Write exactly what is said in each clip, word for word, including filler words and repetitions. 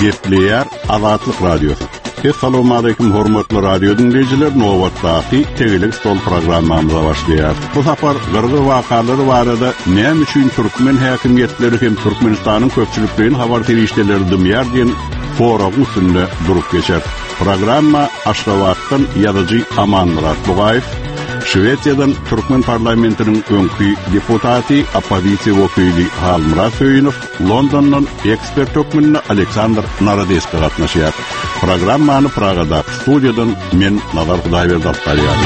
Gepleyer Azatlyk Radiosu. Assalamu alaykum hormatly radio dinleyijiler, Nowatdaky Tegelik Stol programmamyza başlaýar. Bu sapar gyrgy wakalary barada näme üçin türkmen häkimetleri hem Türkmenistanyň köpçüliklerini habar terişdeleri dymýar diýen forum üstünde durup geçer. Programma Aşgabatdan ýazyjy Aman Murat Bugaýew, Şwediýadan Türkmen parlamentiniň öňkü deputaty, opozisiýa wekili Halmurat Söyünow, Londondan ekspert tökmünni Aleksandr Narodeski gatnaşýar. Programmany Pragada studiýadan men Nazar Hudaýberdi alýar.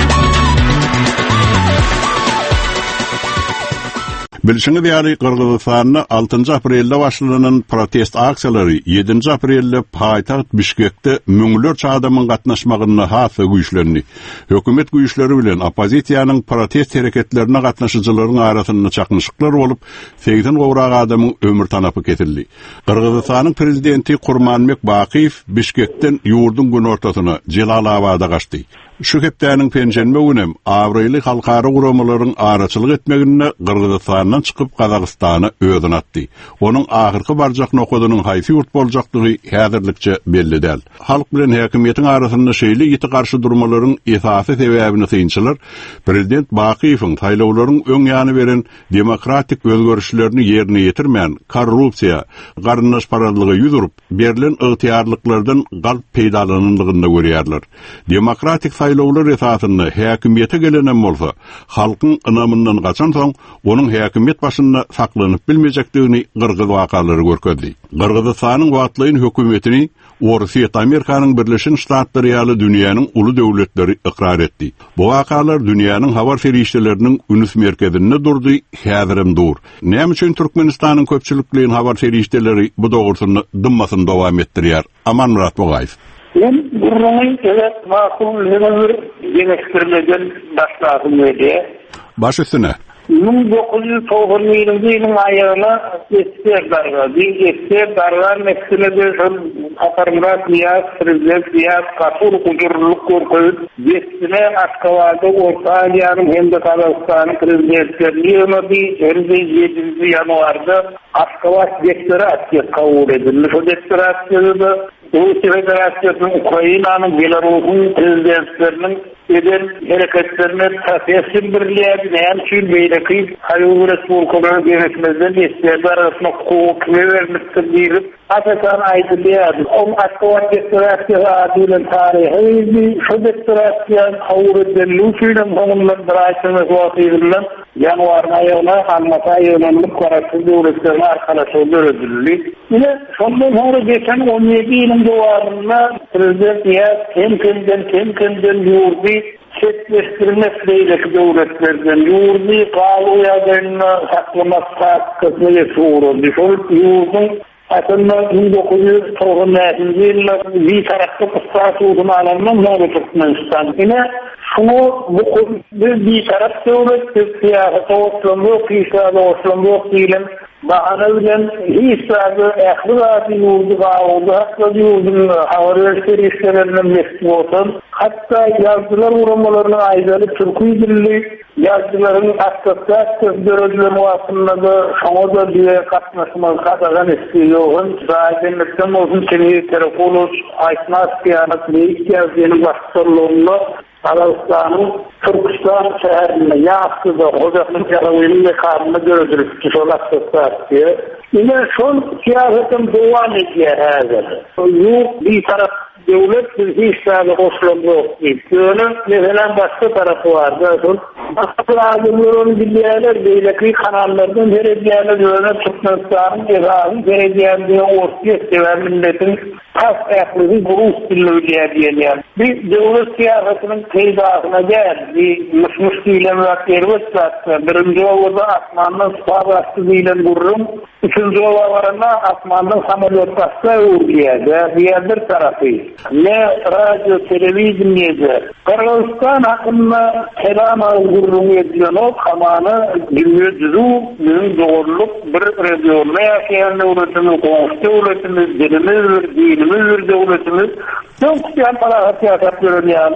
Bilşiňiz ýaly Kırgızstanyň altynjy aprelde başlanan protest aksiýalary ýedinji aprelde paýtaht Bişkekde müňlerçe adamyň gatnaşmagyny hasa güýçlendi. Hökümet güýçleri bilen opozisiýanyň protest hereketlerine gatnaşyjylaryň arasynda çaknyşyklar bolup, seksen gowrak adamyň ömür tanapy kesildi. Kırgızstanyň prezidenti Gurmanbek Bakiýew Bişkekden ýurdun gün ortasyna Jelalabada gaçdy. Şu hepdäniň penjenme günem awrayly halkara guramalaryň araçylyk etmegine Kırgızstandan çykyp Kazakstana öýdün atdy. Onuň ahyrky barjak nokodynyň haýsy ýurt boljakdygy häzirlikçe belli däl. Halk bilen häkimetiň arasynda şeýle ýiti garşy durmalaryň esasy sebäbini synçylar, prezident Bakiýewiň taýlawlaryň öň ýany beren demokratik özgörüşlerini ýerine ýetirmän korrupsiýa, garnaşparadlygy ýüzüp, berilen ygtyýarlyklardan galp peýdalanandygyny görýärler. Demokratik taýlawlar esasynda häkimete gelenen bolsa, halkyň ynamyndan gaçan soň onuň häkimet başynda saklanyp bilmejekdigini Kırgız wakalary görkezdi. Kırgızstanyň wagtlaýyn hökümetini Orsiýa Amerikanyň Birleşik Ştatlary ýaly dünýäniň uly döwletleri ikrar etdi. Bu wakalar dünýäniň habar ferişdeleriniň ünüs merkezinde durdy, häzirim dur. Näme üçin Türkmenistanyň köpçülikliğin habar ferişdeleri bu dogrusyny dymmasyny dowam etdirýär? Aman Murat Bugaýew. Ben burayı evet makul bir yemektirmeden başladım öyle. Baş üstüne. bin dokuz yüz toğuz yılının ayağına esker darga. Bir esker darga meksine Atarmurat Niyaz, Prezident Niyaz, Kasur Kudurluk Korkuyut, Geçsine Aşgabatda Orta Asya'nın hem de Kazakistan'ın prezidentlerliği ömürdi. Hem de yedinci yanvarda Aşgabat deklarasya kabul edilmiş. O deklarasyada Rusya Federasiyası'nın Ukrayna'nın, Belarus'un prezidentlerinin eden hareketlerine tasyasin birliğe binayan için beyleki Hayur Respublikalarını yönetmezden isteyenler arasında hukuk ve vermiştir deyilip Atakan aydınlıyadı. Onun Aşgabat deklarasiyası adıyla tarihi şu deklarasyon Hayur Respublikalarının sonundan bıraştırması vasıfıyla yanvarın ayağına anmasa yönelmek kararlı devletlerine arkadaşlığı ödüllü. Yine sondan sonra geçen on yedi yılın civarında Prezident Niyaz hem kendinden hem kendinden yurdu çetleştirmek deyleki devletlerden yurdu kalıyalarını saklamak hakkısını yesuğurdu. Sol yurdun aslında bin dokuz yüz doksan beşinci yıllar bir tarafta kıstası uzun alanından ne Türkmenistan. Yine şunu bu bir taraf devlet bir siyasete olsun yok, işlerde olsun yok diyelim. Bahane bilen işlerde ehli adi yurdu bağoldu. Hatta yurdun havarverişleri işlerinden meşgul olsun. Hatta yazdılar uğramalarını aydalı Türk'ü dilli yazdıların asası asası dörözlü muasında da şuna da diye katmasımız katagan istiyorun. Zahidenlikten olsun seni telefonuz Aysnas Kiyanat ne ihtiyacını başlarlarında Kazakstan'ın Türkistan şehrinde Yağsı'da Hoca'nın Yaraveli'yle karnını gördürüp kişolastılar diye. Yine son siyasetin devam ediyor hazır. Yok bir taraf devlet bir işlerle hoşlanma yok deyip. Böyle mesela başka tarafı vardı. Başka lazımların bilgiler beyleki kanallardan verediğine göre Türkmenistan'ın cezası verediğine ortaya sever milletin tas ayaklığı Rus dilli diye bir devlet siyasetinin teydasına gel. Bir Müslüman diyle müvekleri var. Birinci olada Asman'ın sabahsı diyle vururum. Üçüncü olalarına Asman'ın sameliyot basla uğrayacak. Diğer tarafı. Ne radyo, televizyon yedi. Kırgızistan hakkında kelama uğurluğu edilen o kamanı dünya düzü, dünya doğruluk bir radyonla yaşayan devletimiz, komşu devletimiz, dilimiz, dinimiz, devletimiz. Çok güzel para siyasatları yani.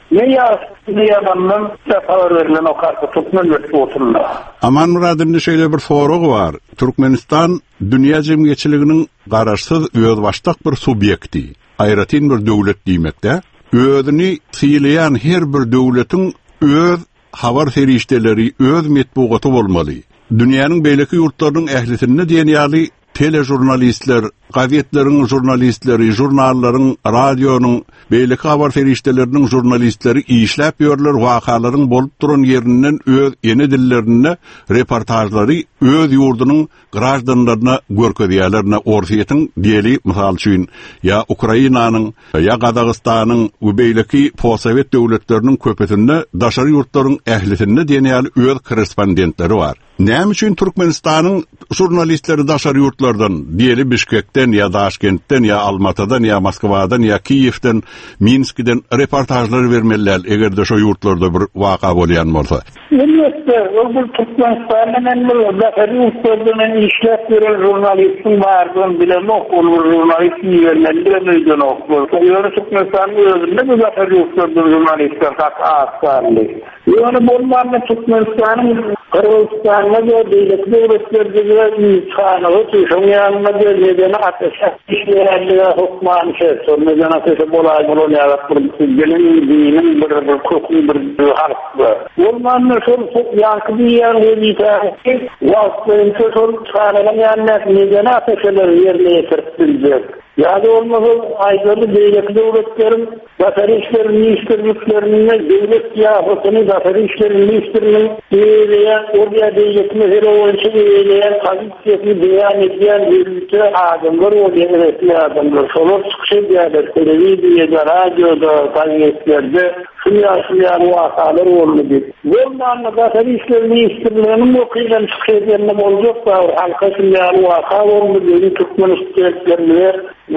ne ya ne yamandan sefer verilen o kartı tutman ve tutuldu. Aman Murad'ın şöyle bir soru var. Türkmenistan dünya cemiyetçiliginin garaşsız öz baştak bir subyekti. Ayrıtin bir devlet diýmekde. Özüni syýlayan her bir döwletin öz habar ferişdeleri, öz metbugaty bolmaly. Dünýäniň beýleki ýurtlarynyň ählisine diýen ýaly telejurnalistler, gazetlerin jurnalistleri, jurnallaryň, radionuň, beýleki habar ferişdeleriniň jurnalistleri işläp ýörler wakalaryň bolup duran ýerinden öz ene dillerine reportajlary öz ýurdunyň grajdanlaryna görkezýärlerine ortaýatyň diýeli mysal üçin ya Ukrainanyň, ya Gazagystanyň we beýleki postsowet döwletleriniň köpetinde daşary ýurtlaryň ählisine diýen ýaly öz korrespondentleri bar. Näme üçin Türkmenistanyň jurnalistleri daşary ýurtlardan, diýeli Bişkekden ya Daşkentden ya Almatydan ya Moskwadan ya Kiýewden, Minskden reportajlar bermeliler egerde şo ýurtlarda bir waka bolýan bolsa. Elbette, bu Türkmenistan'ın daşary ýurtlardan işläp beren jurnalistin bardygyny bilen okul jurnalist ýerlerinde okul. Ýöne Türkmenistan'ın özünde bu daşary ýurtlardan jurnalistler hak asarly. Ýöne bolmanda Türkmenistan'ın Kırgızstan'da da devlet devletlerde imkanı tuşamayanlar nedeni ateşe işleyenlere hukman şey sormayan ateşe bolay bolay yaratılır. Gelin dinin bir bir koklu bir harf var. Olmanın sol yankı bir yer oluysa vasfın sol çağrılamayanlar nedeni ateşeler yerine getirtilecek. Yani olmazsa ayrıca devlet devletlerin daşary işleri ministrliklerine devlet siyasatını daşary işleri ministrinin diýýän oraya devletine olunca diýýän pozisiýasy beýan edýän ýürüjü adamlar oraya resmi adamlar şolar çykyş edýärler telewiziýada, radioda, gazetelerde şuňa şuňa wakalar boldy. Bundan daşary işleri ministrliginiň okuylan çykyş edýände boljak da halka şuňa waka boldy. Türkmenistan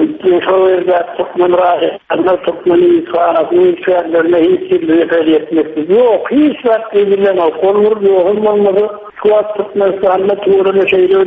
Şöyle Türkmen rahat, anlar Türkmeni sanatını içerlerine hiç bir faaliyetmesi yok. Hiç vakti bilen o konur yok. Onları Kuat Türkmenistan'da tuğrunu şeyleri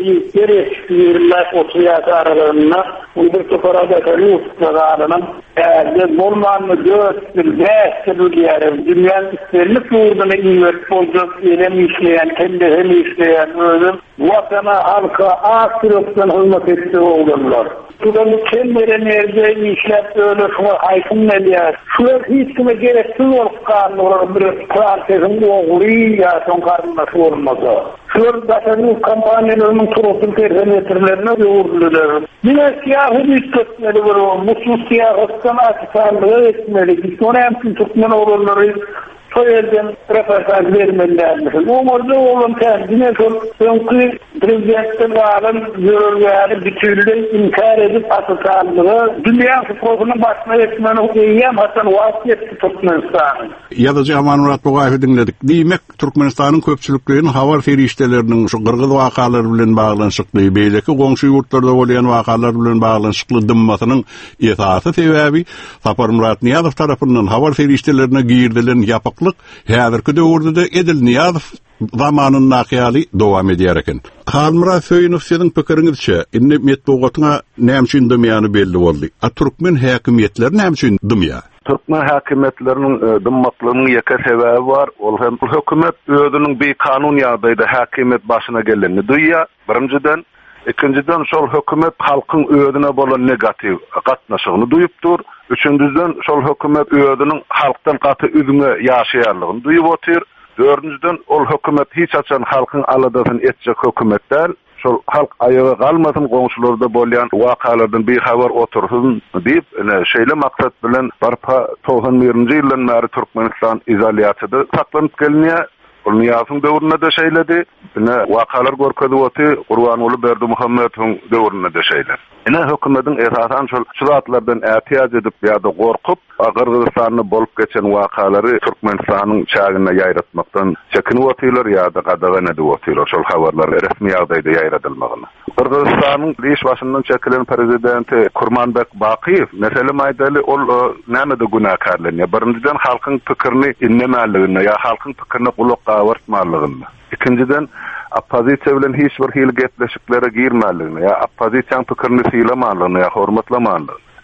yükleri oturuyor aralarına. Bunları tutarada kalıyor tutarlarına. Eğer bolmanlı göğüstür, beğüstür diyelim. Dünyanın isterini tuğrunu iyi olacak. Elem işleyen, kendi hem işleyen özüm. Vatana, halka, asırıktan hırmat etti olurlar. Şuranın kendine nerede işlep öyle şuna haykın ne diyer. Şular hiç kime gereksiz olup karnı olur. Bir kırarsızın oğlu ya son karnına olmadı. Şular daşarlı kampanyalarının turotun terhemetrlerine de uğurlular. Yine siyahı bir tutmeli var o. Mutsuz siyahıstan açıklarlığı etmeli. Biz ona hemsin tutman olurları soyelden reportaj vermelilermiş. Umurda oğlum kendine sonkı prezidentin varın yürürlüğünü bütünlüğü inkar edip asıklarlığı dünya futbolunun başına etmeni eyyem hasan vasiyetti Türkmenistan'ın. Yazıcı Aman Murat Boğayf'ı dinledik. Demek Türkmenistan'ın köpçülüklerinin havar feriştelerinin şu Kırgız vakaları bilen bağlanışıklığı, beyleki komşu yurtlarda olayan vakalar bilen bağlanışıklığı dımmasının esası sebebi Sapar Murat Niyazov tarafından havar feriştelerine giyirdilen yapıklık häzirki döwürde de Edil Niyazov zamanın nakyali dowam edýärken. Halmura Söýünov siziň pikiriňizçe, indi metbugatyňa näme üçin dymýany belli boldy. A Türkmen häkimetleri näme üçin dymýar? Türkmen häkimetleriniň dymmaklygynyň ýeke sebebi bar. Ol hem hökümet özüniň bir kanun ýagdaýda häkimet başyna geleni duýýar. Birinciden, ikinciden şol hökümet halkyň özüne bolan negativ gatnaşygyny duýupdyr. Üçüncüden şol hökümet özüniň halkdan gaty üzüňe ýaşaýarlygyny duýup otyr. Dördüncüden ol hökümet hiç açan halkyň aladasyny etjek hökümetler. Şol halk ayağa galmasyn goňşularda bolýan wakalardan bir habar otursun diýip şeýle maksat bilen barpa toğsan birinji ýyldan bäri Türkmenistan izolýasiýada saklanyp gelýär. Ol Niýazowyň döwründe de şeýledi. Ine wakalar görkezip oty Gurbanoğlu Berdimuhammedowyň döwründe de şeýle. Ine hökümetiň esasan şol şuratlardan ätiýaz edip ýa-da gorkup Kırgızstanyny bolup geçen wakalary Türkmenistanyň çägine ýaýratmakdan çekinip otyrlar ýa-da gadagan edip otyrlar şol habarlar resmi ýagdaýda ýaýratylmagyny. Kırgızstanyň liş başyndan çekilen prezidenti Kurmanbek Bakiyev mesele maýdaly ol näme-de günakarlanýar. Birinciden halkyň pikirini dinlemäligini ýa halkyň pikirini gulak gawartmalygyny. İkinciden opozisiýa bilen hiç bir hili gepleşiklere girmäligini ýa opozisiýaň pikirini syýlamalygyny ýa hormatlamalygyny.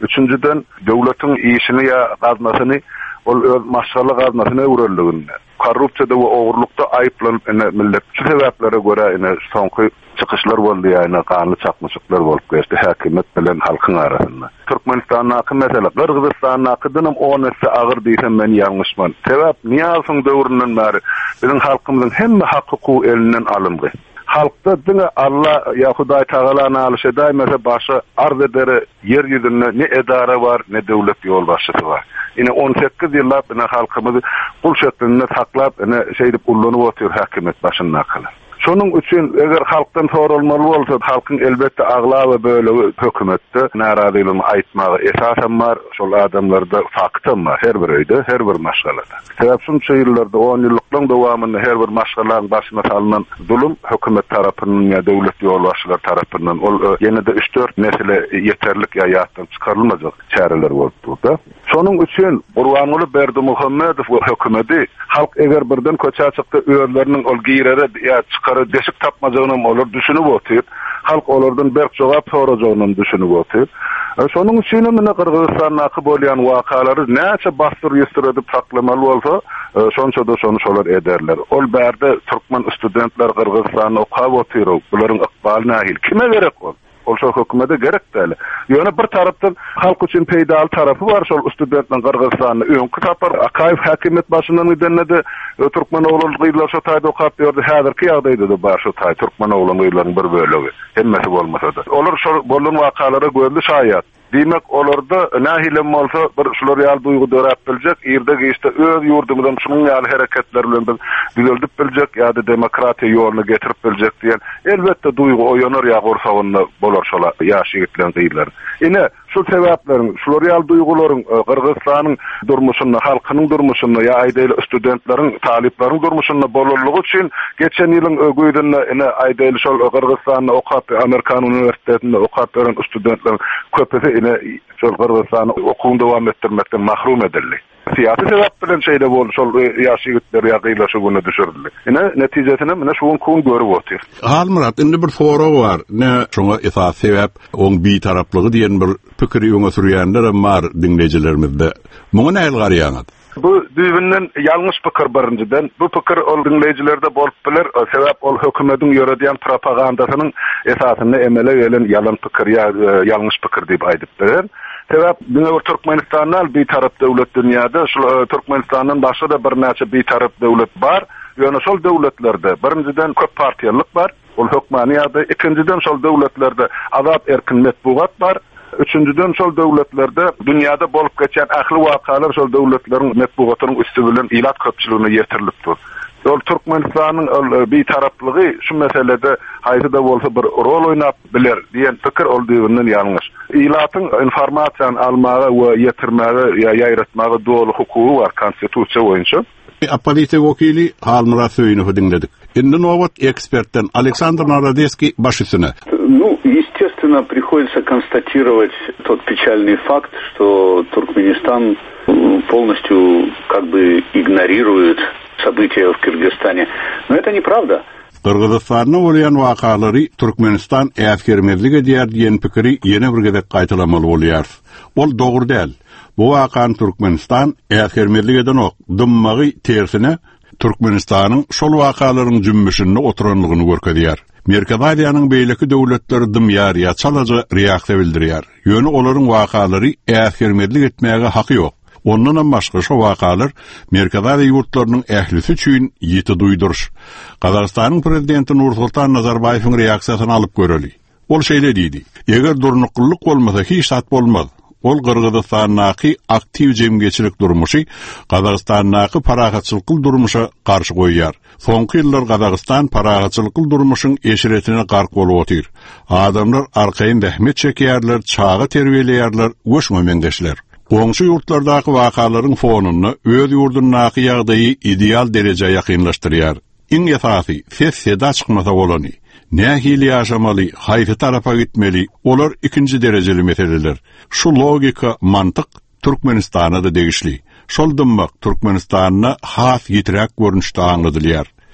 Üçüncüden döwletiň işini ya gazmasyny ol öz maşgaly gazmasyna öwreldiginde. Korrupsiyada we ogurlukda aýyplanyp ene millet şu sebeplere göre ene soňky çykyşlar boldy ýa-ni kanly çakmyşyklar bolup geçdi häkimet bilen halkyň arasynda. Türkmenistanyň mesele Kyrgyzstanyň on nesse agyr diýsem men ýalňyşman. Sebäp Niýazowyň döwründen bäri biziň halkymyzyň hemme hakyky elinden alındy. Halkda dine Allah ya Hudaý Taala nalyş edäý mese başy arz ederi yer ýüzünde ne edara var ne döwlet ýolbaşçysy var. Ine on sekiz ýyllap ine halkymyzy kul şeklinde saklap ine şeýdip ullanyp otur häkimet başynda kaly. Şonuň üçin eger halkdan sorulmaly bolsa, halkyň elbetde agla we böyle hökümetde narazylygyny aýtmagy esasen bar, şol adamlarda faktym bar, her bir öýde, her bir maşgalada. Sebäp şunça ýyllarda on ýyllyklaryň dowamında her bir maşgalaň başyna salynan zulüm hökümet tarapyndan ýa döwlet ýolbaşçylar tarapyndan ol ýene-de üç dört mesele ýeterlik ýa-ýatdan çykarylmajak çäreler bolup durdy. Şonuň üçin Gurbanuly Berdimuhammedow we hökümeti halk eger birden köçe çykdy öýleriniň ol giýrere ýa çykary deşik tapmajagyny olar düşünüp otyr. Halk olardan berk jogap sorajagyny düşünüp otyr. Şonuň üçin mene Kyrgyzstanyň aky bolýan wakalary näçe basdyr ýetirip saklamaly bolsa, şonça da şonu şolar ederler. Ol bärde türkmen studentler Kyrgyzstanyny okap otyr. Bularyň ykbaly nähil kime gerek ol? Ol şol hökümete gerek däl. Ýöne bir tarapdan halk üçin peýdal tarapy bar şol studentlaryň Kyrgyzstanyny öňkü tapar Akaýew häkimet başyndan gidenede türkmen oğullygylar şo taýda okap berdi. Häzirki ýagdaýda da bar şo taý türkmen oğullygylaryň bir bölegi. Hemmesi bolmasa da. Olar şol bolan wakalara gözli şaýat. Demek olarda nähilem bolsa bir şular ýal duýgu dörap biljek, ýerde geçde öz ýurdumyzdan şunuň ýaly hereketler bilen biz düzeltip biljek ýa-da demokratiýa ýoluna getirip biljek diýen elbetde duýgu oýanar ýa gorsagyny bolar şola ýaş ýigitler diýler. Ine şu sebäplerin, şular ýal duýgularyň Kyrgyzstanyň durmuşyna, halkynyň durmuşyna ýa aýdaýly studentleriň, talipleriň durmuşyna bolarlygy üçin geçen ýylyň ögüýdünde ine aýdaýly şol Kyrgyzstanyň okap Amerikan universitetinde okap beren studentler köpüsi ine şol Kyrgyzstanyň okuwyny dowam etdirmekden mahrum edildi. Siyasi sebäp bilen şeýle boldy, şol ýaş ýigitler ýagyla şuny düşürdi. Ine netijesinde mene şuň kuň görüp otyr. Halmurat, indi bir foro bar. Ne şoňa esas sebäp oň bi taraplygy diýen bir pikiri öňe sürýänler bar dinleýijilerimizde. Muňa näil garýaňyz? Bu düýbünden ýalňyş pikir birinciden. Bu pikir ol dinleýijilerde bolup biler, sebäp ol hökümetiň ýöredýän propagandasynyň esasyny emele gelen ýalan pikir ýa ýalňyş pikir diýip aýdypdylar. Sebäp dünýä Türkmenistanyň bir tarap döwlet dünýäde, şu Türkmenistanyň başga da bir näçe bir tarap döwlet bar. Ýöne şol döwletlerde birinciden köp partiýalyk bar, ol hökmaniyada, ikinciden şol döwletlerde azat erkin metbuat bar. Üçüncüden şol döwletlerde dünýäde bolup geçen ähli wakalar şol döwletleriň metbuatynyň üstü bilen ilat köpçüligine ýetirilipdir. Ol Türkmenistanyň bir taraplygy şu meselede haýda da bolsa bir rol oýnap biler diýen pikir ol diýenden ýalňyş. Ilatyň informasiýany almagy we ýetirmäge ýa ýaýratmagy dogry hukugy bar konstitusiýa boýunça. Appolitiýa wekili Halmurat Söýnowy dinledik. Indi nowat ekspertden Aleksandr Narodeski başysyna. Ну, естественно, приходится констатировать тот печальный факт, что Туркменистан полностью как бы игнорирует события в Кыргызстане. Но это неправда. Kyrgyzstanyň bolýan wakalary Türkmenistan äskermezligi diýär diýen pikiri ýene bir gezek gaýtylamaly bolýar. Ol dogry däl. Bu wakan Türkmenistan äskermezligiden ok dymmagy tersine Türkmenistanyň şol wakalaryň jümmüşini oturanlygyny görkezýär. Merkezi Aziýanyň beýleki döwletleri dymýar ýa çalaja reaksiýa bildirýär. Ýöne olaryň wakalary äskermezlik etmäge haky ýok. Ondan başga şu wakalar Merkezi Aziýa ýurtlarynyň ählisi üçin ýeti duýduryş. Gazagystanyň prezidenti Nursultan Nazarbaýewiň reaksiýasyny alyp göreli. Ol şeýle diýdi: "Eger durnuklyk bolmasa hiç sat bolmaz. Ol Kyrgyzstanyň aktiv jemgyçilik durmuşy Gazagystanyň paragatçylyk durmuşa garşy goýýar. Soňky ýyllar Gazagystan paragatçylyk durmuşyň eşiretine gark bolup otyr. Adamlar arkaýyn zähmet çekýärler, çağı terbiýeleýärler, göçmemendeşler. Goňşy ýurtlardaky wakalaryň fonuny öz ýurdunyňky ýagdaýy ideal derejede ýakynlaşdyrýar. Iň esasy ses seda çykmasa bolany. Nähili ýaşamaly, haýsy tarafa gitmeli, olar ikinji derejeli meseleler. Şu logika, mantyk Türkmenistana da degişli. Şol dymmak Türkmenistanyna has ýitirak görnüşde aňladylýar.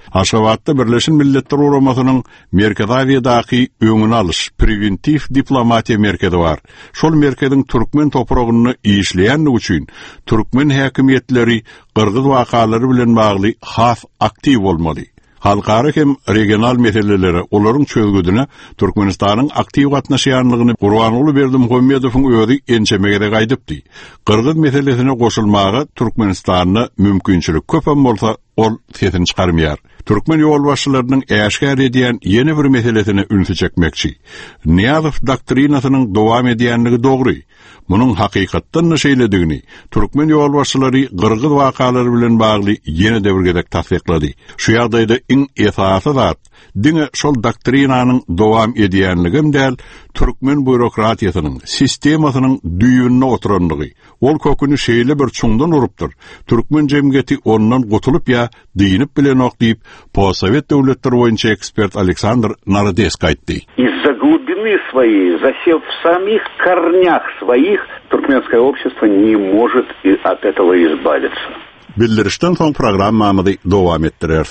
Aşgabatda Birleşen Milletler Uramasının Merkez Aziýadaky öňüni alyş preventif diplomatiýa merkezi bar. Şol merkezin türkmen toprağyny işleýänligi üçin türkmen häkimetleri Qırgız wakalary bilen bagly has aktiv bolmaly. Halkara hem regional meselelere, olaryň çözgüdüne Türkmenistanyň aktiv gatnaşýanlygyny Gurbanuly Berdimuhammedowyň özi ençemegede gaýdypdy. Qırgız meselesine goşulmagy Türkmenistanyň mümkinçilik köpem bolsa ol sesini çykarmaýar. Türkmen ýol başçylarynyň äşgär edýän ýene bir meselesine ünsi çekmekçi. Niýazow doktrinasynyň dowam edýänligi dogry. Munyň hakykatdan näşeýledigini türkmen ýol başçylary Qırgız wakalary bilen bagly ýene de bir gezek tasdiklady. Şu ýagdaýda iň esasy zat diňe şol doktrinanyň dowam edýänligi däl türkmen bürokratiýasynyň sistemasynyň düýünne oturanlygy. Ol köküni şeýle bir çuňdan urupdyr. Türkmen jemgyýeti ondan gotulup ýa diýinip bilen ok diýip Possovet döwletleri boýunça ekspert Aleksandr Narodesk aýtdy. Из-за глубины своей, засев в самих корнях своих, туркменское общество не может и от этого избавиться. Bildirişden soň programmamyzy dowam etdirýär.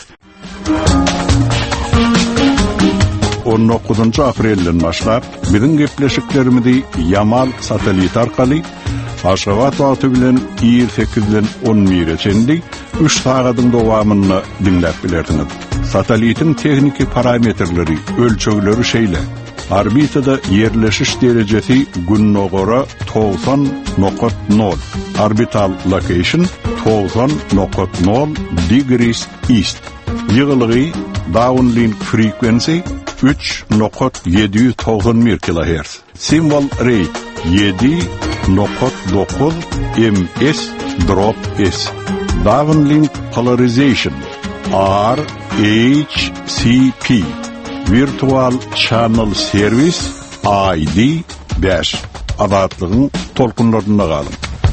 on dokuzunçy aprelden başlap biziň gepleşiklerimizi Yamal satelit arkaly Aşgabat wagty bilen ýyl sekizden on mireçendi üç sagatyň dowamyny dinläp bilerdiňiz. Satelitin tekniki parametrleri, ölçegleri şeýle. Orbitada yerleşiş derecesi günnä gora doksan nokta nol. Orbital location doksan nokta nol degrees east. Ýygylygy downlink frequency üç nokta yedi yüz doksan bir kilohertz. Symbol rate yedi nokta dokuz ms drop s. Downlink polarization R H C P. Virtual Channel Service I D beş. Adatlygyň tolkunlarynda galyň.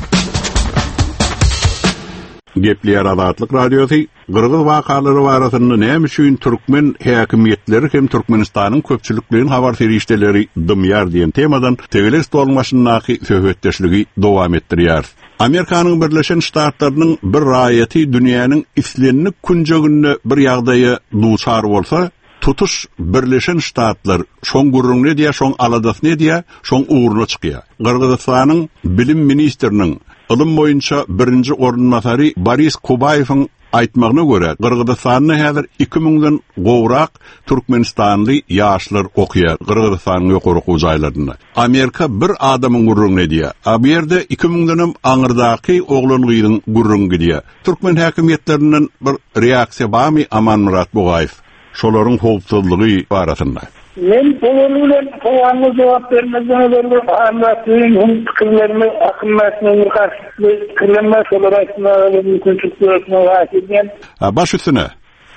Gepleýär Adatlyk radiosu Qırgız wakalary barasynda näme üçin türkmen häkimetleri hem Türkmenistanyň köpçülikliğiniň habar ferişdeleri dymýar diýen temadan tegeles dolmaşyndaky söhbetdeşligi dowam etdirýär. Amerikanyň Birleşen Ştatlarynyň bir raýaty dünýäniň islenlik kunjagynda bir ýagdaýa duçar bolsa, tutuş Birleşen Ştatlar şoň gurrun ne diýär, şoň aladas ne diýär, şoň uğruna çykýar. Qırgızstanyň bilim ministriniň ilim boýunça birinji ornmasary Boris Kubayewiň aýtmagyna görä, Qırgızstanyň häzir iki miňden gowrak Türkmenistanly ýaşlar okýar Qırgızstanyň ýokary okuwjaýlarynda. Amerika bir adamyň gurrun ne diýär. A bu ýerde iki miňden aňyrdaky oglangyň gurrun diýär. Türkmen häkimetlerinden bir reaksiýa barmy Aman Murat Bogaýew? Şolaryň howpsuzlygy barasynda. Men bolanyň soňky jogap bermezden öňe anlatyň fikirlerimi akymmatyny garşy kirlenme şolaryň mümkinçiliklerini waýtýan. Baş üstüne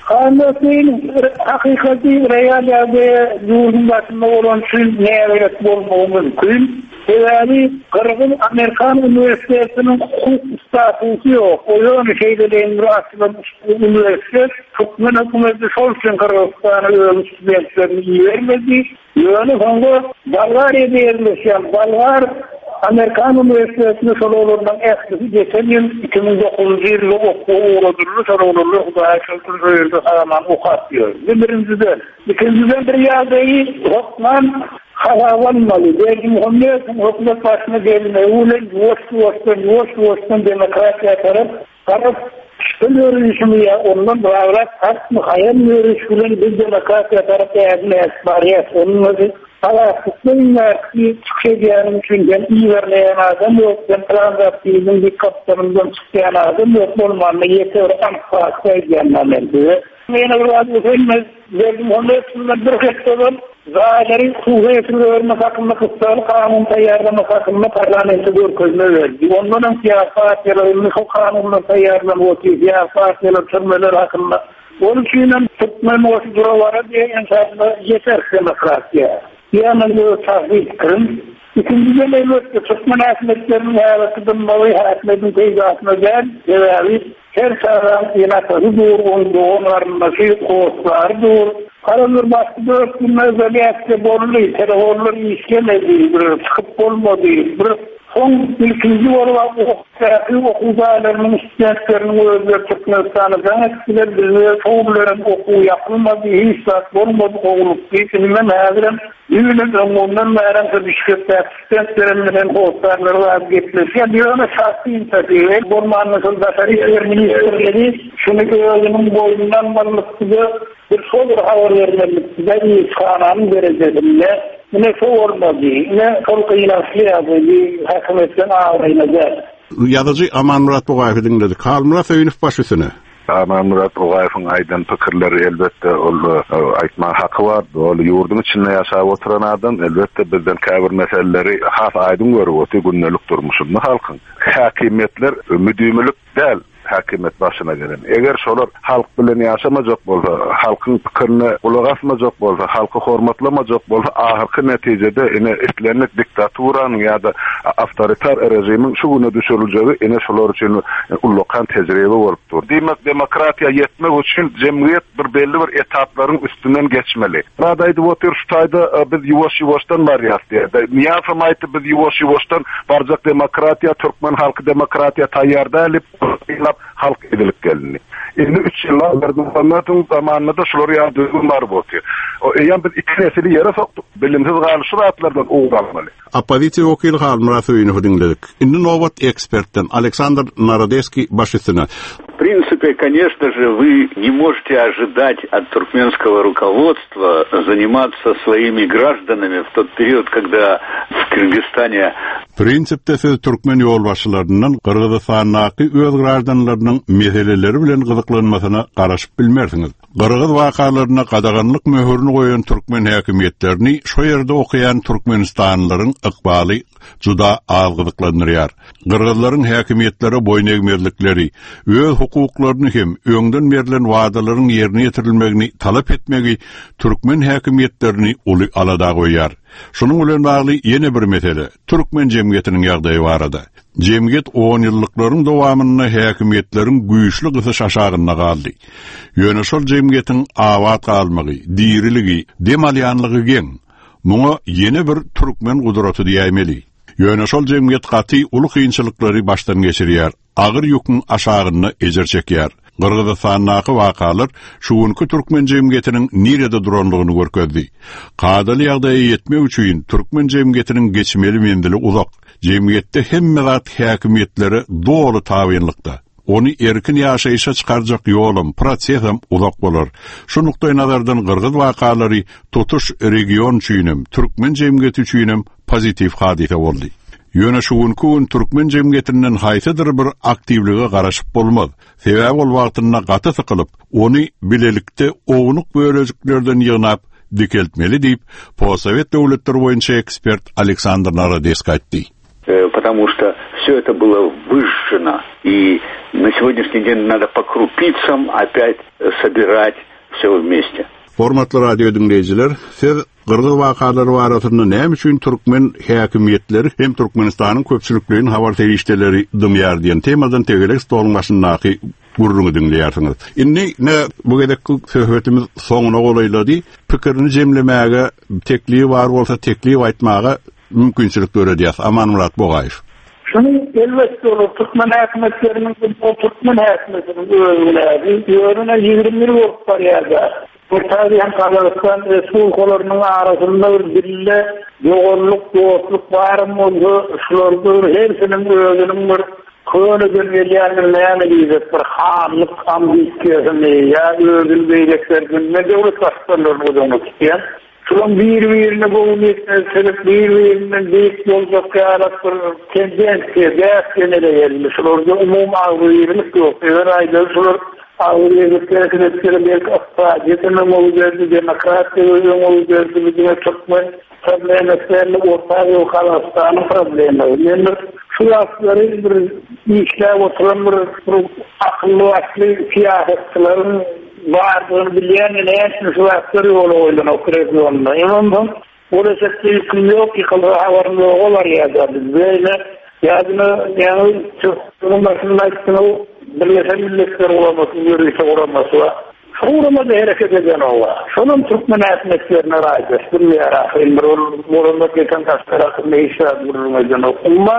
Anlatyň hakykaty realiýaty ýurtdaşynda bolan şol näme bolmagy mümkin. Sebäbi Qırgız Amerikan Üniversitetiniň hukuk statusy ýok. Oýan şeýlerin rahatlyk üniversitet Türkmen hökümeti şol üçin Qırgızstana öňe studentlerini bermedi. Ýöne soňra Bolgariýada ýerleşýän Bolgar Amerikan Üniversitetini şolorundan ähli geçen ýyl iki miň dokuzunçy ýylda okuwladyr, şolorlar Hudaýa şükür ýerde haman okatýar. Birinciden, ikinciden bir ýagdaýy hukman halawanmaly. Berdimuhammedowyň hökümet başyna gelme, ulen ýoş-ýoşdan, ýoş-ýoşdan demokratiýa tarap, tarap şöýleşimi ýa ondan bärak hakmy haýan ýörüşgülen bir demokratiýa tarap ýa-da barýat. Onuň Halasıklarına ki çıkacağının çünkü iyi verleyen adam yok. Ben transaksiyonun bir kaptanından çıkayan adam yok. Normalde yeter anfakta ediyenlerdi. Yine bir adı efendim verdim onun hepsinden bir kısmından zahirin kuvvetini vermek hakkında kıssalı kanun tayyarlamak hakkında parlamento görkezine verdi. Ondan siyasatçılarını o kanunla tayyarlamak o siyasatçılar tırmeler hakkında. Onun için tutmam o duralara diye insafına yeter demokrasiya. Yanında tahrik kırın. İkinciden elbette Türkmen hakimiyetlerinin hayatının balı hakimiyetin teyzasına gel. Ve her taraftan yanatları doğru, onların başı koğuşları doğru. Karanır baskı dört günler özellikle borulu, telefonları işlemedi, çıkıp olmadı, Son ilkinci olarak o okuzalarının istiyatlarını özler Türkmenistan'dan etkiler bize çoğuların oku yapılmadı, hissat olmadı oğulup değişimden hazırım. Ünlü ondan meğrense düşketler, istiyatlarından hostlarları vazgeçler. Ya bir ona şahsi inisiyatif, Bormanlı'nın Dışişleri Ministerleri şunu özünün boyundan varlıklığı bir soğur hava vermelikliğe iyi kananın derecesinde ne sormadı, ne sol kıyınaslı yazılı hükümetten ağırlayacak. Yazıcı Aman Murat Boğayf'ı dinledik. Karl Murat Öyünüf başüsünü. Aman Murat Boğayf'ın aydan pikirleri elbette ol aytma hakkı var. Ol yurdun içinde yaşap oturan adam elbette bizden kabir meseleleri has aydın görüp otu günnelik durmuşunda halkın. Hakimiyetler müdümülük değil. Hakimet başına gelen. Eger şolar halk bilen yaşamajak bolsa, halkın pikirini kulak asmajak bolsa, halkı hormatlamajak bolsa, ahirki neticede ine islenlik diktaturanın ya da avtoritar rejimin şu güne düşürüleceği ine şolar için ullokan tecrübe olup dur. Demek demokratiya yetmek için cemiyet bir belli bir etapların üstünden geçmeli. Radaydı otur şutayda biz yuvaş yuvaştan var ya diye. Niyafamaydı biz yuvaş yuvaştan barcak demokratiya, Türkmen halkı demokratiya tayyarda alip halk edilik gelini. Indi üç yıllar verdiğimizden zamanında şular ya düzgün var bu ki. O eyan biz iki nesili yere soktuk. Bilimsiz galışır atlardan uğralmalı. Оппозиция вокил Карл Мурат Öyünüf dinledik. Indi novat ekspertten Александр Народецкий başüsüne. В принципе, конечно же, вы не можете ожидать от туркменского руководства заниматься своими гражданами в тот период, когда в Кыргызстане... Prinsipte siz Türkmen yolbaşçılarından Kırgızstannaki öz gражданlarynyň meseleleri bilen gyzyklanmasyna garaşyp bilmersiniz. Kırgız wakalarına qadaganlyk möhürüni goýan Türkmen häkimetlerini şo ýerde okuyan Türkmenistanlylaryň ykbaly juda az gyzyklandyrýar. Kırgızlaryň häkimetleri boyun egmerlikleri, öz hukuklaryny hem öňden berilen wadalaryň ýerine ýetirilmegini talap etmegi Türkmen häkimetlerini uly alada goýar. Şunun bilen bagly ýene bir mesele, Türkmen jemgyýetiniň ýagdaýy barada. Jemgyýet on ýyllyklaryň dowamyny häkimetleriň güýçli gysyş aşagyna galdy. Ýöne şol jemgyýetiň awat galmagy, diriligi, demalýanlygy geň. Muňa ýene bir Türkmen gudraty diýmeli. Ýöne şol jemgyýet gaty uly kynçylyklary başdan geçirýär, agyr ýükün aşagyna ejer çekýär. Kırgızstannaki wakalar şugunky Türkmen jemgyýetiniň nirede duranlygyny görkezdi. Kadaly ýagdaýa ýetmek üçin Türkmen jemgyýetiniň geçmeli mendili uzak. Jemgyýetde hemme zat häkimetleri dolu tabynlykda. Onu erkin ýaşaýyşa çykarjak ýolum, prosesem uzak bolar. Şu nukdaý nazardan Kırgız wakalary tutuş region üçinem, Türkmen jemgyýeti üçinem pozitiv hadise boldy. Ýöne şugunkun Türkmen jemgyýetiniň haýsydyr bir aktivligi garaşyp bolmaz. Sebäbi ol wagtyna gaty sykylyp, ony bilelikde ownuq bölejiklerden ýygnap dikeltmeli diýip, Possovet döwletleri boýunça ekspert Александр Народецкий aýtdy. Потому что все это было выжжено, и на сегодняшний день надо по крупицам опять собирать все вместе. Hormatly radio dinleyijiler, siz Kırgız wakalary barasynda näme üçin Türkmen häkimetleri hem Türkmenistanyň köpçülikliginiň habar terişdeleri dymýar diýen temadan tegelik stoluň başyndaky gurruny dinleýärsiňiz. Indi ne bu gedekki söhbetimiz soňuna golaýlady, pikirini jemlemäge, tekliği bar bolsa tekliği aýtmaga mümkinçilik görýär. Aman Murat Boğaýew. Şunu elbette olur. Türkmen häkimetlerinin, o Türkmen häkimetlerinin öğrenleri, öğrene ýigirmi bir wagt var ýa-da. Bu tarihen Kazakistan Respublikalarının arasında bir birle yoğunluk, dostluk barım oldu. Şulardır hepsinin özünün bir köyünü gönderýärler näme diýip bir hanlyk ambisiýasy ya özün beýleklerden ne döwlet başçylaryny ödänmek isleýär. Şulan bir-birine boğun etmek, bir-birine büyük boljak ýarat bir tendensiýa, däsgenele geldi. Şularda umum agyrlyk ýok. Eger aýda şular agyrlyk kerekleri belki asla yetenem olurdu, demokratiya olurdu, bizde Türkmen problemleri ortağı yok, Kazakstan'ın problemleri. Yani şu asları bir işler oturan bir akıllı, akıllı siyasetçilerin vardığını bilen neyse şu asları yolu oylan o kreasyonda. Yani orada çektiği yok, yıkıldığı havarında olar ya da biz böyle yani yani Türkmen'in başında işte Birleşen Milletler uğraması, yürüyüşe uğraması var. Şu uğramada hareket eden o var. Şunun Türkmen etmeklerine raydır. Bilmeyerek, orada geçen kaçtarakında işaret vurulmayacağını okunman.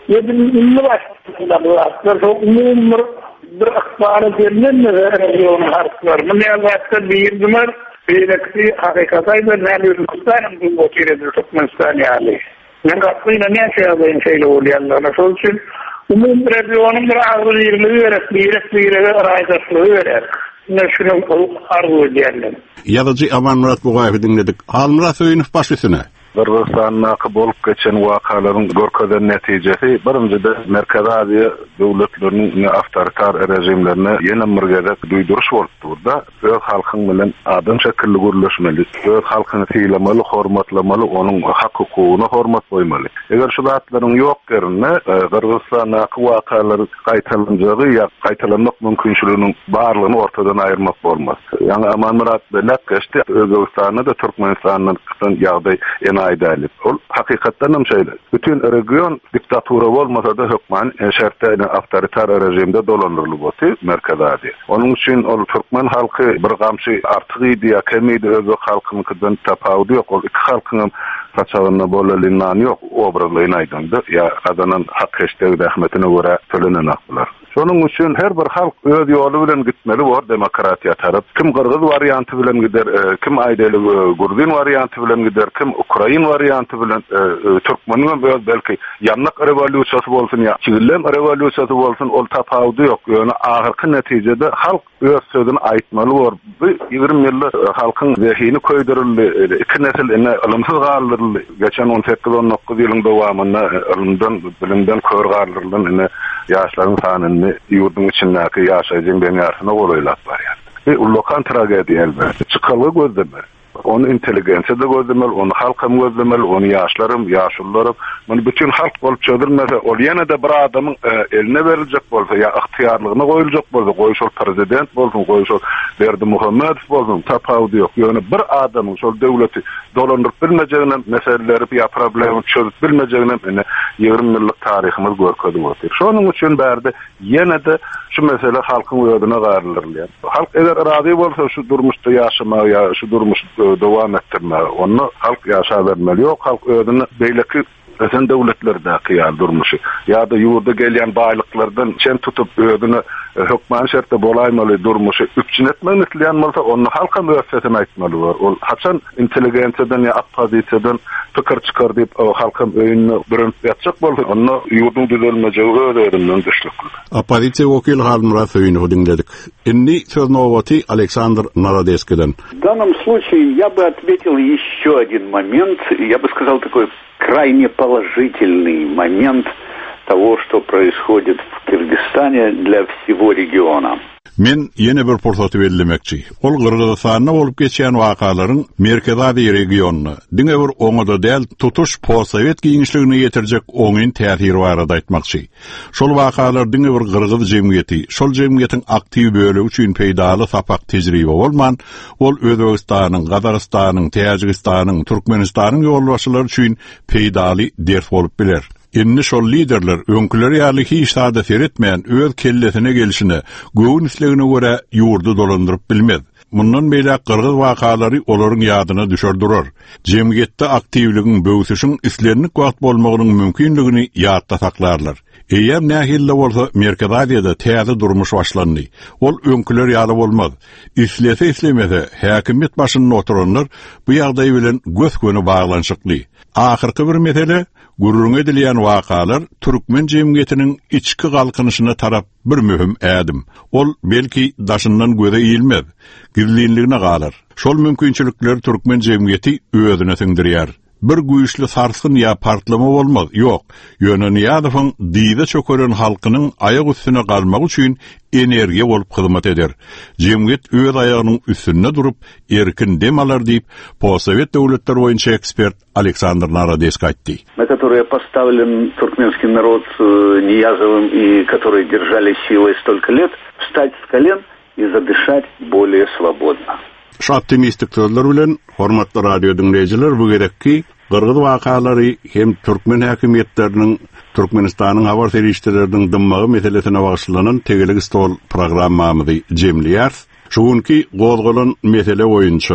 Yedin ünlü başlıklar çok umum bir akbarı verilen region harflarını ne alakası bir numar belirli hakikataydı ne lütfen bu kirede Türkmenistan yani. Ben aklıyla ne yaşayacağım şeyle oluyorlar. Nasıl için umum regionun bir ağırlığı yerleri vererek bir bir arayışlığı vererek. Ne şunu arzu ediyorlar. Yazıcı Aman Murat Buğayev'i dinledik. Almurat Öyünüf başlısına. Kırgızstan'ın akı bolup geçen vakaların görkeden neticesi birincide Merkez Asiya devletlerinin avtoritar rejimlerine yeni mırgedek duyduruş oldu burada. Öz halkın bilen adam şekilli gürleşmeli, öz halkını fiilamalı, hormatlamalı, onun hak hukukuna hormat koymalı. Eğer şu zatların yok yerine Kırgızstan'ın akı vakaları kaytalancağı ya kaytalanmak mümkünçülüğünün bağırlığını ortadan ayırmak olmaz. Yani Aman Murat belak geçti, Özbekistan'da da Türkmenistan'ın yağday en aydalip. Ol hakikatten hem şeyler. Bütün region diktatura olmasa da hükmen şertine avtoritar rejimde dolandırılıp oldu Merkez Asiya. Onun için ol Türkmen halkı bir gamşı artığıydı ya kemiydi Özbek halkının tafavudi yok. Ol iki halkının saçağına bolalığından yok. Obrazlayın aydındı. Ya kazanan hak eşteği rahmetine göre söylenen aklılar. Onun için her bir halk öz yolu bilen gitmeli var demokratiya taraf. Kim Kırgız varyantı bilen gider, kim Aydeli Gurdin varyantı bilen gider, kim Ukrayn varyantı bilen Türkmen'in biraz belki yanlak revolüsyası olsun ya çigillem revolüsyası olsun ol tafavudi yok. Yani ahirki neticede halk öz sözünü aytmalı var. Bu yirmi yıllık halkın zihini koyduruldu. İki nesil ine ılımsız kaldırıldı. Geçen on sekiz on dokuz yılın devamında ılımdan, bilimden kör kaldırıldı. Ine yaşların sanını yurdun içindeki yaşayacağın dünyasına kolaylık var yani. Ve lokan tragedi elbette. Çıkalı gözlemeli. Onu inteligensiya da gözlemeli, onu halkım gözlemeli, onu yaşlarım, yaşlılarım. Bunu bütün halk olup çözülmese, ol yine de bir adamın e, eline verilecek olsa, ya ihtiyarlığına koyulacak olsa, koyuş ol prezident olsun, koyuş ol Berdi Muhammed olsun, tapavdi yok. Yani bir adamın sol devleti dolandırıp bilmeyeceğine, meseleleri ya problemi çözüp bilmeyeceğine, yani yirmi yıllık tarihimiz görkedi oldu. Şunun için berdi yine de şu mesele halkın ödüne gayrılır. Yani. Halk eğer razı olsa şu durmuşta yaşama ya şu durmuşta devam ettirme. Onu halk yaşa vermeli. Yok halk ödünü beyleki esen devletlerdeki yani durmuşu. Ya da yurda gelen baylıklardan çen tutup ödünü hükman şertte bolaymalı durmuşu. Üpçün etmeyin isteyen olsa onu halka müessetine etmeli var. O haçan inteligensiyadan ya apozisiyadan fikir çıkar deyip o halkın öyünü bürünüp yatacak bolsa onu yurdun düzelmeyeceği öderinden düşlükler. Оппозиция вокил Алмурат Öyünü dinledik. Inni söz novati Александр Народецкийden. В данном случае я бы отметил еще один момент, я бы сказал такой крайне положительный момент того, что происходит в Кыргызстане для всего региона. Men yeni bir pursatı bellemekçi. Ol Kırgızstan'da olup geçen vakaların Merkez Asiya regionuna, diňe bir oňada däl tutuş post-sovet giňişligine ýetirecek oňyn täsiri barada aýtmakçy. Şol vakalar diňe bir Kırgız jemgyýeti, şol jemgyýetiň aktiw bölegi üçin peýdaly sapak tejribe bolman, ol Özbegistanyň, Gadarstanyň, Täjikistanyň, Türkmenistanyň ýolbaşçylary üçin peýdaly ders bolup biler. Inni şol liderler öňküleri ýaly hiç sada seretmeýän öz kellesine gelişine, göwün islegine göre ýurdu dolandyryp bilmez. Mundan beýle Kırgız wakalary olaryň ýadyna düşerdirer. Jemgyýetde aktiwligiň böwsüşiň islenlik wagt bolmagynyň mümkinligini ýatda saklarlar. Eýer nähille bolsa Merkez Asiýada täze durmuş başlandy. Ol öňküler ýaly bolmaz. Islese islemese häkimet başynda oturanlar bu ýagdaý bilen göz-göni baglanşykly. Ahyrky bir mesele gurrun edilen vakalar Türkmen jemgyýetiniň içki galkynyşyna tarap bir mühim ädim. Ol belki daşyndan göze eýilmez, gizlinligine galar. Şol mümkinçilikler Türkmen jemgyýeti özüne siňdirýär. Bir güýçli sarsyn ýa partlama bolmaz. Ýok, Ýöneňýadowyň diýde çökeren halkynyň aýak üstüne galmak üçin energiýa bolup hyzmat eder. Jemgyýet öz aýagynyň üstünde durup erkin dem alar diýip post-sovet döwletleri boýunça ekspert Александр Народецкий aýtdy. На которые поставлен туркменский народ Ниязовым и которые держали силой столько лет, встать с колен и задышать более свободно. Şu optimistik sözler bilen hormatly radio dinleýijiler bu gerekki Kırgız wakalary hem Türkmen häkimetleriniň Türkmenistanyň habar serişleriniň dymmagy meselesine bagşylanan Tegelik stol programmamyzy jemleýär. Şuňky gozgolan mesele boýunça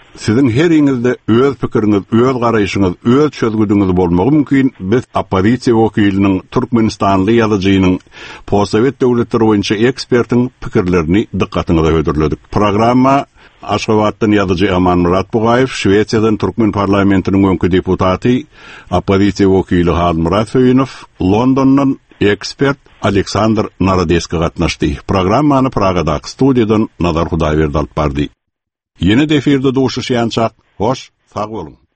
Sizin her iňizde öz pikiriňiz, öz garaýşyňyz, öz çözgüdüňiz bolmagy mümkin. Biz opozisiýa wekiliniň Türkmenistanly ýazyjynyň Possovet döwletleri boýunça ekspertiň pikirlerini dikkatyňyza ödürledik. Programma Aşgabatdan ýazyjy Aman Murat Bugaýew, Şweýçýadan Türkmen parlamentiniň öňkü deputaty, opozisiýa wekili Halym Murat Höýünow, Londondan ekspert Aleksandr Narodeski gatnaşdy. Programmany Pragadaky studiýadan Nazar Hudaýberdi alyp bardy. Yeni defirde duşuşýançak, hoş, sag bolun.